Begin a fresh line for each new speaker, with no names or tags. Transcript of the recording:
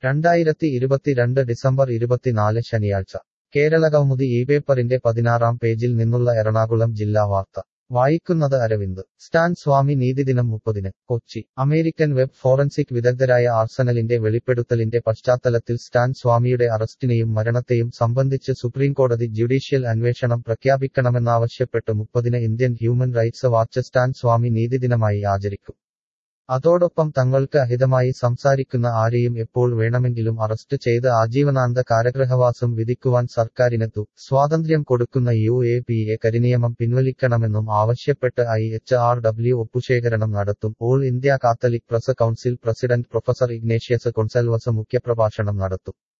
2022 December 24 ശനിയാഴ്ച കേരളകൗമുദി ഇപേപ്പറിന്റെ 16-ാം പേജിൽ നിന്നുള്ള എറണാകുളം ജില്ലാ വാർത്ത വായിക്കുന്നത് അരവിന്ദ്. സ്റ്റാൻ സ്വാമി നീതിദിനം 30-ന് കൊച്ചി. അമേരിക്കൻ വെബ് ഫോറൻസിക് വിദഗ്ധരായ ആർസനലിന്റെ വെളിപ്പെടുത്തലിന്റെ പശ്ചാത്തലത്തിൽ സ്റ്റാൻ സ്വാമിയുടെ അറസ്റ്റിനെയും മരണത്തെയും സംബന്ധിച്ച് സുപ്രീംകോടതി ജുഡീഷ്യൽ അന്വേഷണം പ്രഖ്യാപിക്കണമെന്നാവശ്യപ്പെട്ട് 30-ന് Indian human rights watch Stan Swamy നീതിദിനമായി ആചരിക്കും. അതോടൊപ്പം തങ്ങൾക്ക് അഹിതമായി സംസാരിക്കുന്ന ആരെയും എപ്പോൾ വേണമെങ്കിലും അറസ്റ്റ് ചെയ്ത് ആജീവനാന്ത കാരാഗൃഹവാസം വിധിക്കുവാൻ സർക്കാരിന് സ്വാതന്ത്ര്യം കൊടുക്കുന്ന UAPA കരിനിയമം പിൻവലിക്കണമെന്നും ആവശ്യപ്പെട്ട് IHRW ഒപ്പുശേഖരണം നടത്തും. All India Catholic press council president professor Ignatius Gonsalves മുഖ്യപ്രഭാഷണം നടത്തും.